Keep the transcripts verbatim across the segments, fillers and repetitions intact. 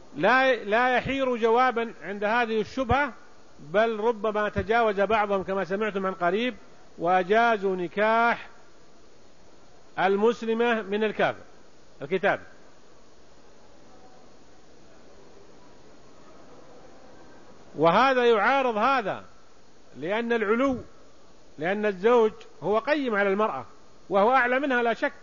لا لا يحير جوابا عند هذه الشبهة، بل ربما تجاوز بعضهم كما سمعتم عن قريب وأجازوا نكاح المسلمة من الكافر الكتاب. وهذا يعارض هذا، لأن العلو لأن الزوج هو قيم على المرأة وهو أعلى منها لا شك،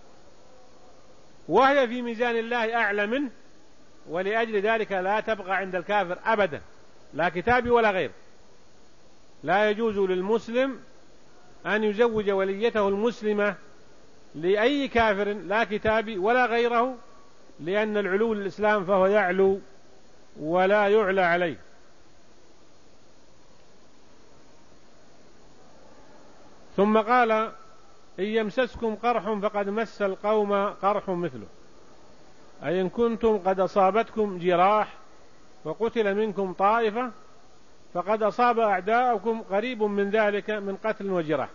وهي في ميزان الله أعلى منه، ولأجل ذلك لا تبقى عند الكافر أبدا، لا كتابي ولا غير. لا يجوز للمسلم أن يزوج وليته المسلمة لأي كافر لا كتابي ولا غيره، لأن العلو للإسلام فهو يعلو ولا يعلى عليه. ثم قال: إن يمسسكم قرح فقد مس القوم قرح مثله، أي إن كنتم قد أصابتكم جراح وقتل منكم طائفة فقد أصاب أعداءكم قريب من ذلك من قتل وجراح،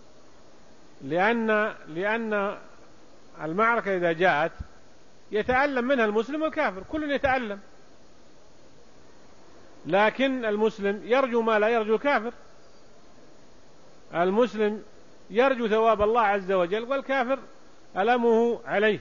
لأن لأن المعركة إذا جاءت يتألم منها المسلم والكافر، كل يتألم، لكن المسلم يرجو ما لا يرجو الكافر. المسلم يرجو ثواب الله عز وجل، والكافر ألمه عليه.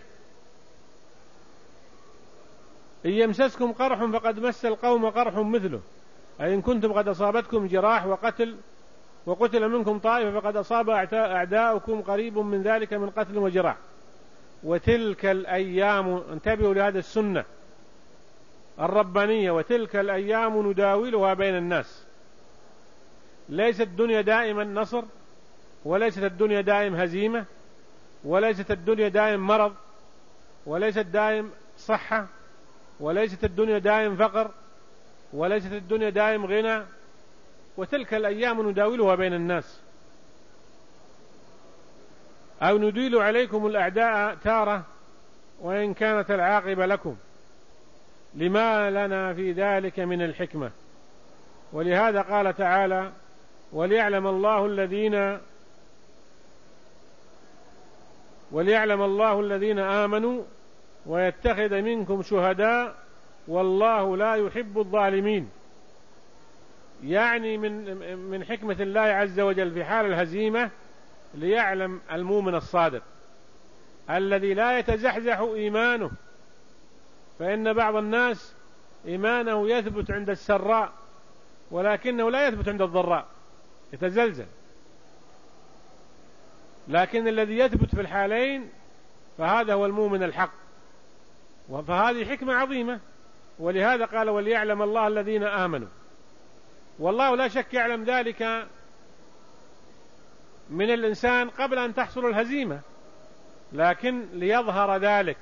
إن يمسسكم قرح فقد مس القوم قرح مثله، أي إن كنتم قد أصابتكم جراح وقتل وقتل منكم طائفة فقد أصاب أعداؤكم قريب من ذلك من قتل وجراح. وتلك الأيام، انتبهوا لهذه السنة الربانية، وتلك الأيام نداولها بين الناس. ليست الدنيا دائما نصر، وليست الدنيا دائم هزيمة، وليست الدنيا دائم مرض، وليست دائم صحة، وليست الدنيا دائم فقر، وليست الدنيا دائم غنى. وتلك الأيام نداولها بين الناس. أو نديل عليكم الأعداء تارة وإن كانت العاقبة لكم، لما لنا في ذلك من الحكمة. ولهذا قال تعالى: وليعلم الله الذين وليعلم الله الذين آمنوا ويتخذ منكم شهداء والله لا يحب الظالمين. يعني من من حكمة الله عز وجل في حال الهزيمة ليعلم المؤمن الصادق الذي لا يتزحزح إيمانه، فإن بعض الناس إيمانه يثبت عند السراء ولكنه لا يثبت عند الضراء، يتزلزل. لكن الذي يثبت في الحالين فهذا هو المؤمن الحق، فهذه حكمة عظيمة. ولهذا قال: وليعلم الله الذين آمنوا. والله لا شك يعلم ذلك من الإنسان قبل أن تحصل الهزيمة، لكن ليظهر ذلك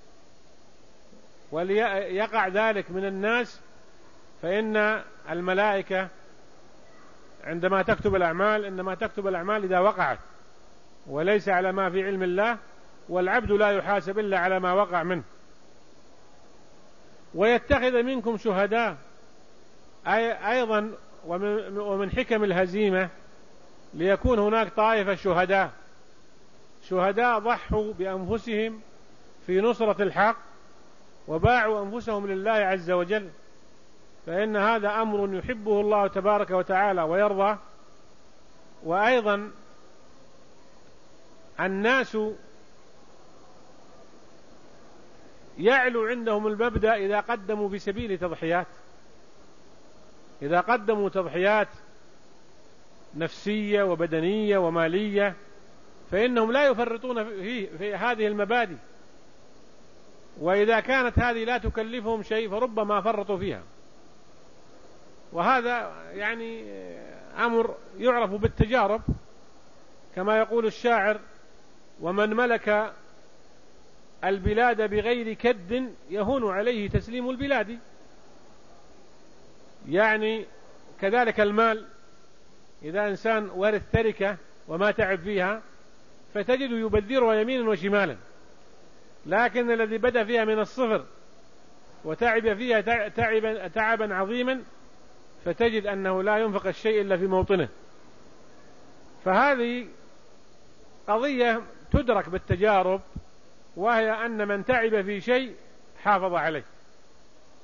وليقع ذلك من الناس، فإن الملائكة عندما تكتب الأعمال إنما تكتب الأعمال إذا وقعت، وليس على ما في علم الله، والعبد لا يحاسب إلا على ما وقع منه. ويتخذ منكم شهداء، أي أيضا ومن حكم الهزيمة ليكون هناك طائفة شهداء شهداء ضحوا بأنفسهم في نصرة الحق وباعوا أنفسهم لله عز وجل، فإن هذا أمر يحبه الله تبارك وتعالى ويرضى. وأيضا الناس يعلو عندهم المبدأ إذا قدموا في سبيل تضحيات، إذا قدموا تضحيات نفسية وبدنية ومالية، فإنهم لا يفرطون في, في هذه المبادئ، وإذا كانت هذه لا تكلفهم شيء فربما فرطوا فيها. وهذا يعني أمر يعرف بالتجارب، كما يقول الشاعر: ومن ملك البلاد بغير كد يهون عليه تسليم البلاد. يعني كذلك المال، إذا إنسان ورث تركة وما تعب فيها فتجد يبذرها يمينا وشمالا، لكن الذي بدأ فيها من الصفر وتعب فيها تعبا, تعبا عظيما فتجد أنه لا ينفق الشيء إلا في موطنه. فهذه قضية تدرك بالتجارب، وهي أن من تعب في شيء حافظ عليه،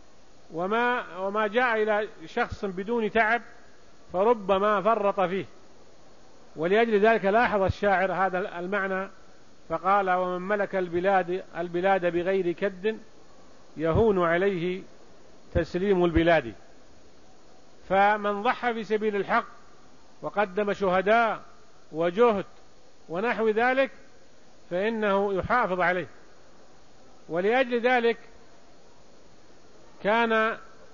وما, وما جاء إلى شخص بدون تعب فربما فرط فيه. ولأجل ذلك لاحظ الشاعر هذا المعنى فقال: ومن ملك البلاد البلاد بغير كد يهون عليه تسليم البلاد. فمن ضحى في سبيل الحق وقدم شهداء وجهد ونحو ذلك فإنه يحافظ عليه. ولأجل ذلك كان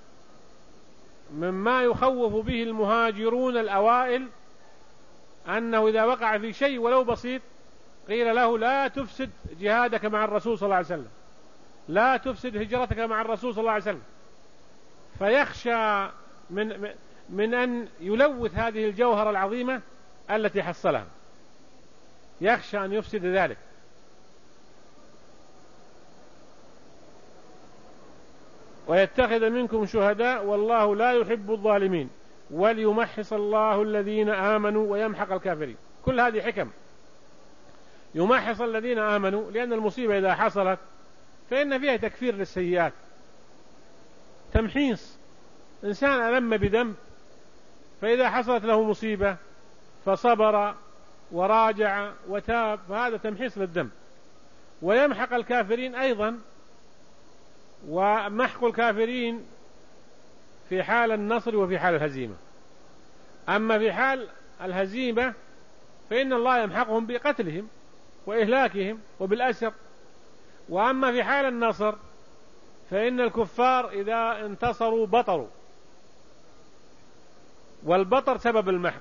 مما يخوف به المهاجرون الأوائل أنه إذا وقع في شيء ولو بسيط قيل له: لا تفسد جهادك مع الرسول صلى الله عليه وسلم، لا تفسد هجرتك مع الرسول صلى الله عليه وسلم، فيخشى من من أن يلوث هذه الجوهرة العظيمة التي حصلها، يخشى أن يفسد ذلك. ويتخذ منكم شهداء والله لا يحب الظالمين وليمحص الله الذين آمنوا ويمحق الكافرين. كل هذه حكم. يمحص الذين آمنوا لأن المصيبة إذا حصلت فإن فيها تكفير للسيئات، تمحيص. إنسان ألم بذنب فإذا حصلت له مصيبة فصبر وراجع وتاب فهذا تمحيص للذنب. ويمحق الكافرين أيضا، ومحق الكافرين في حال النصر وفي حال الهزيمة. أما في حال الهزيمة فإن الله يمحقهم بقتلهم وإهلاكهم وبالأسر. وأما في حال النصر فإن الكفار إذا انتصروا بطروا، والبطر سبب المحق،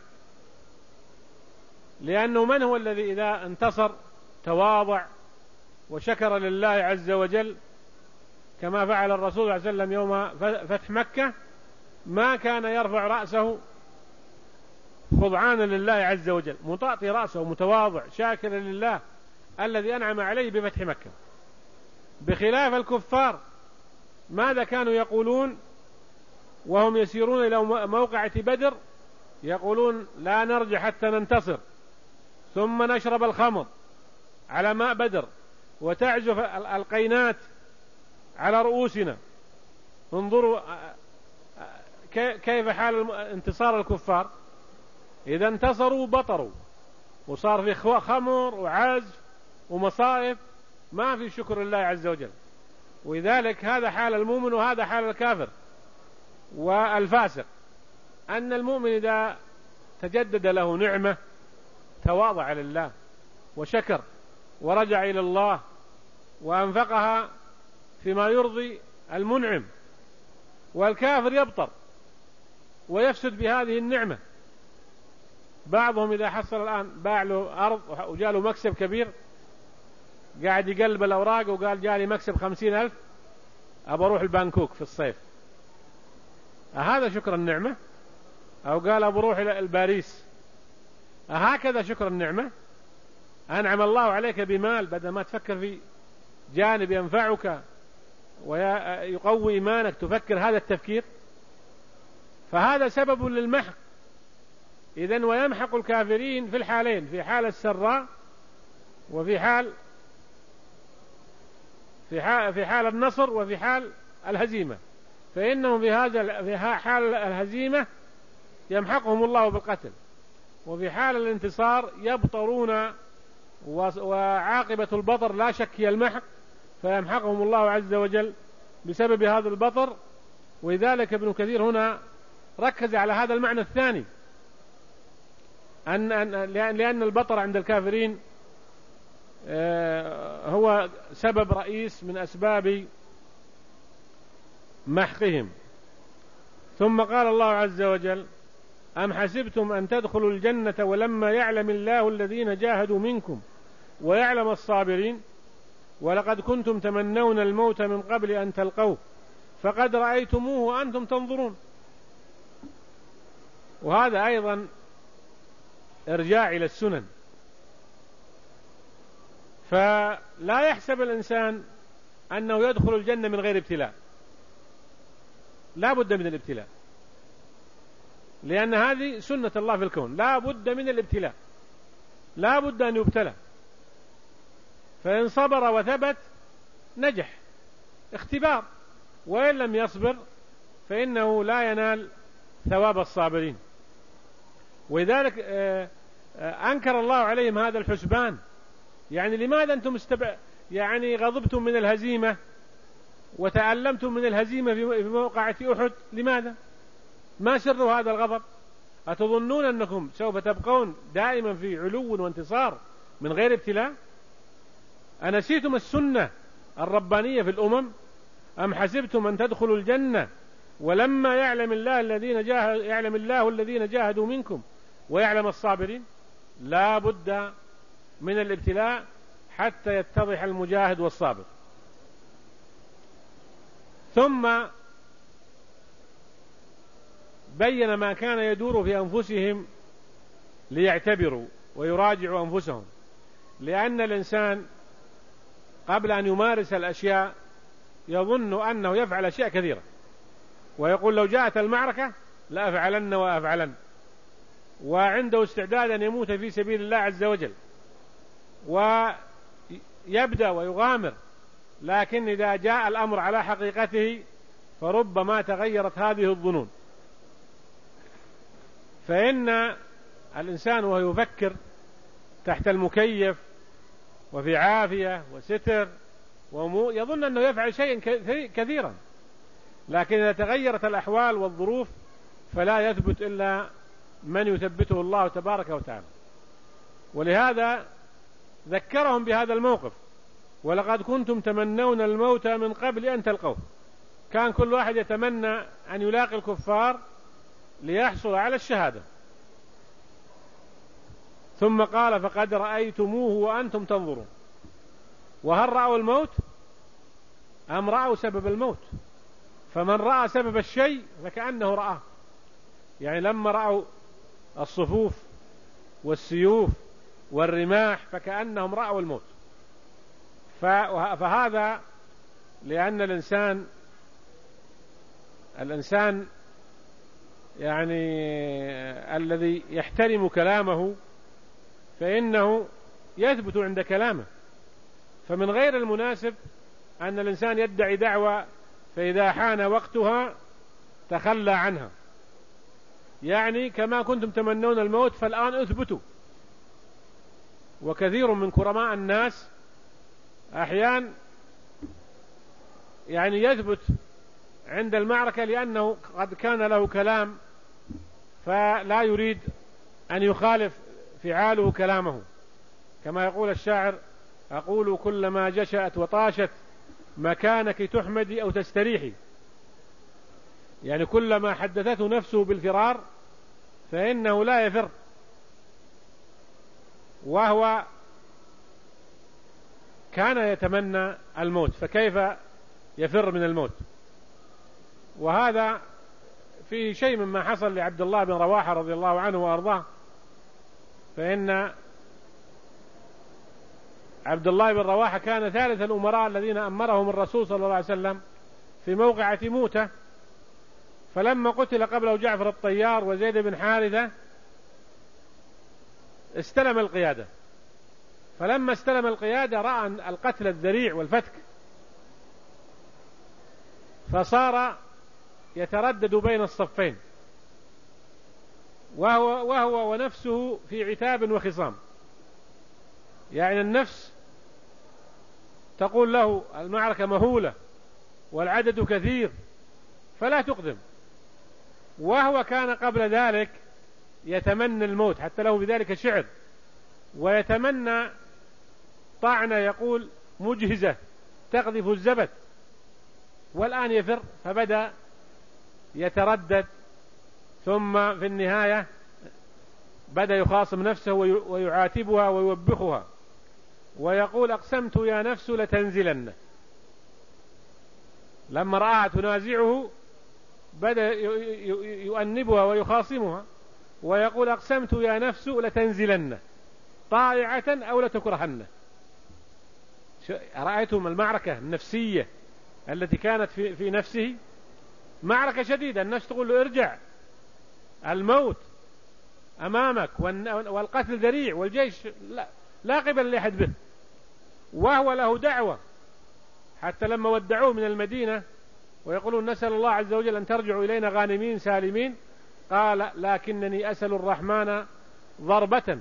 لأنه من هو الذي إذا انتصر تواضع وشكر لله عز وجل كما فعل الرسول صلى الله عليه وسلم يوم فتح مكة، ما كان يرفع رأسه خضعانا لله عز وجل، مطاطي رأسه متواضع شاكرا لله الذي أنعم عليه بفتح مكة. بخلاف الكفار ماذا كانوا يقولون وهم يسيرون إلى موقعة بدر؟ يقولون: لا نرجع حتى ننتصر، ثم نشرب الخمر على ماء بدر وتعزف القينات على رؤوسنا. انظروا كيف حال انتصار الكفار، إذا انتصروا بطروا وصار في خمر وعزف ومصائب، ما في شكر الله عز وجل. ولذلك هذا حال المؤمن وهذا حال الكافر والفاسق، أن المؤمن إذا تجدد له نعمة تواضع لله وشكر ورجع إلى الله وأنفقها فيما يرضي المنعم، والكافر يبطر ويفسد بهذه النعمة. بعضهم إذا حصل الآن باع له أرض وجاله مكسب كبير قاعد يقلب الأوراق وقال: جالي مكسب خمسين ألف أبى أروح البانكوك في الصيف. أهذا شكر النعمة؟ أو قال: أبى أروح إلى الباريس. أهكذا شكر النعمة؟ أنعم الله عليك بمال، بدل ما تفكر في جانب ينفعك ويقوي إيمانك تفكر هذا التفكير. فهذا سبب للمحق. إذن ويمحق الكافرين في الحالين، في حال السراء وفي حال في حال, في حال النصر وفي حال الهزيمة. فإنهم في هذا في حال الهزيمة يمحقهم الله بالقتل، وفي حال الانتصار يبطرون، وعاقبة البطر لا شك هي المحق، فيمحقهم الله عز وجل بسبب هذا البطر. ولذلك ابن كثير هنا ركز على هذا المعنى الثاني، أن لأن البطر عند الكافرين هو سبب رئيس من أسباب محقهم. ثم قال الله عز وجل: أم حسبتم أن تدخلوا الجنة ولما يعلم الله الذين جاهدوا منكم ويعلم الصابرين ولقد كنتم تمنون الموت من قبل أن تلقوه فقد رأيتموه وأنتم تنظرون. وهذا أيضا إرجاع إلى السنن. فلا يحسب الإنسان أنه يدخل الجنة من غير ابتلاء، لا بد من الابتلاء، لأن هذه سنة الله في الكون، لا بد من الابتلاء، لا بد أن يبتلى. فإن صبر وثبت نجح، اختبار. وإن لم يصبر فإنه لا ينال ثواب الصابرين. ولذلك أنكر الله عليهم هذا الحسبان. يعني لماذا أنتم استبع... يعني غضبتم من الهزيمة وتألمتم من الهزيمة في موقعة أحد؟ لماذا؟ ما سر هذا الغضب؟ أتظنون أنكم سوف تبقون دائما في علو وانتصار من غير ابتلاء؟ أنسيتم السنة الربانية في الأمم؟ أم حسبتم أن تدخلوا الجنة ولما يعلم الله الذين جاهد يعلم الله الذين جاهدوا منكم ويعلم الصابرين؟ لا بد من الابتلاء حتى يتضح المجاهد والصابر. ثم بين ما كان يدور في أنفسهم ليعتبروا ويراجعوا أنفسهم، لأن الإنسان قبل أن يمارس الأشياء يظن أنه يفعل أشياء كثيرة، ويقول لو جاءت المعركة لأفعلن وأفعلن، وعنده استعداد أن يموت في سبيل الله عز وجل، ويبدأ ويغامر. لكن إذا جاء الأمر على حقيقته فربما تغيرت هذه الظنون. فإن الإنسان وهو يفكر تحت المكيف وفي عافية وستر ومو يظن أنه يفعل شيئا كثيرا، لكن إذا تغيرت الأحوال والظروف فلا يثبت إلا من يثبته الله تبارك وتعالى. ولهذا ذكرهم بهذا الموقف: ولقد كنتم تمنون الموت من قبل أن تلقوه. كان كل واحد يتمنى أن يلاقي الكفار ليحصل على الشهادة. ثم قال: فقد رأيتموه وأنتم تنظرون. وهل رأوا الموت أم رأوا سبب الموت؟ فمن رأى سبب الشيء فكأنه رآه. يعني لما رأوا الصفوف والسيوف والرماح فكأنهم رأوا الموت. فهذا لأن الإنسان الإنسان يعني الذي يحترم كلامه فإنه يثبت عند كلامه. فمن غير المناسب أن الإنسان يدعي دعوة فإذا حان وقتها تخلى عنها. يعني كما كنتم تمنون الموت فالآن اثبتوا. وكثير من كرماء الناس أحيانا يعني يثبت عند المعركة لأنه قد كان له كلام فلا يريد أن يخالف فعاله كلامه. كما يقول الشاعر: أقول كلما جشأت وطاشت مكانك تحمدي أو تستريحي. يعني كلما حدثته نفسه بالفرار فإنه لا يفر، وهو كان يتمنى الموت، فكيف يفر من الموت؟ وهذا في شيء مما حصل لعبد الله بن رواحة رضي الله عنه وأرضاه. فإن عبد الله بن رواحة كان ثالث الأمراء الذين أمرهم الرسول صلى الله عليه وسلم في موقعة موتة. فلما قتل قبله جعفر الطيار وزيد بن حارثة استلم القيادة. فلما استلم القيادة رأى القتل الذريع والفتك، فصار يتردد بين الصفين، وهو, وهو ونفسه في عتاب وخصام. يعني النفس تقول له المعركة مهولة والعدد كثير فلا تقدم، وهو كان قبل ذلك يتمنى الموت، حتى له بذلك شعر، ويتمنى طعنة يقول مجهزة تقذف الزبد، والآن يفر. فبدأ يتردد، ثم في النهاية بدأ يخاصم نفسه ويعاتبها ويوبخها ويقول: أقسمت يا نفس لتنزلن. لما رأى تنازعه بدأ يؤنبها ويخاصمها ويقول: أقسمت يا نفس لتنزلن طائعة أو لتكرهن. رأيتم المعركة النفسية التي كانت في, في نفسه؟ معركة شديدة، النفس تقول له: ارجع، الموت أمامك والقتل ذريع والجيش لا, لا قبل لأحد به، وهو له دعوة. حتى لما ودعوه من المدينة ويقولون نسأل الله عز وجل أن ترجعوا إلينا غانمين سالمين. قال لكنني أسأل الرحمن ضربة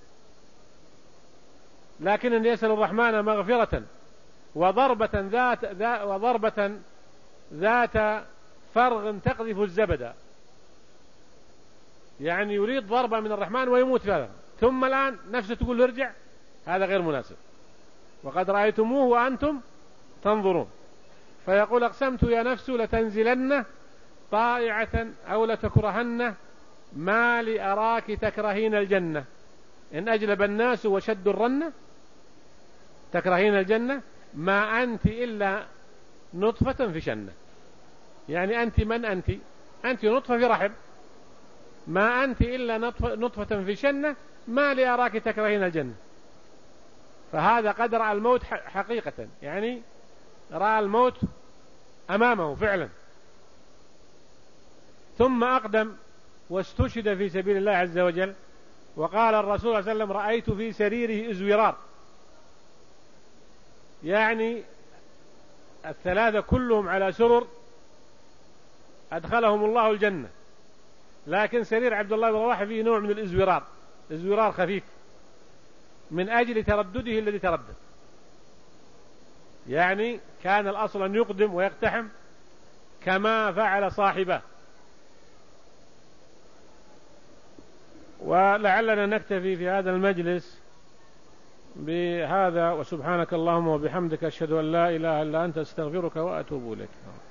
لكنني أسأل الرحمن مغفرة وضربة ذات, ذات وضربة ذات فرغ تقذف الزبد، يعني يريد ضربة من الرحمن ويموت فيها، ثم الآن نفسه تقول ارجع، هذا غير مناسب، وقد رأيتموه وأنتم تنظرون. فيقول أقسمت يا نفس لتنزلن طائعة أو لتكرهن ما لأراك تكرهين الجنة إن أجلب الناس وشد الرنة تكرهين الجنة ما أنت إلا نطفة في شنة. يعني أنت من أنت؟ أنت نطفة في رحم، ما أنت إلا نطفة في شنة ما لأراك تكرهين الجنة. فهذا قد رأى الموت حقيقة، يعني رأى الموت أمامه فعلا. ثم أقدم واستشهد في سبيل الله عز وجل. وقال الرسول صلى الله عليه وسلم رأيت في سريره إزورار، يعني الثلاثة كلهم على سرر أدخلهم الله الجنة، لكن سرير عبد الله بن رواحة فيه نوع من الإزورار، إزورار خفيف من أجل تردده الذي تردد، يعني كان الأصل أن يقدم ويقتحم كما فعل صاحبه. ولعلنا نكتفي في هذا المجلس بهذا، وسبحانك اللهم وبحمدك أشهد أن لا إله إلا أنت أستغفرك وأتوب إليك.